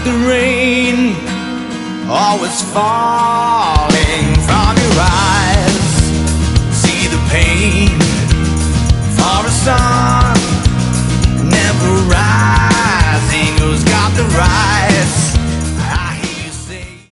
the rain always falling from your eyes. See the pain for a sun never rising. Who's got the right?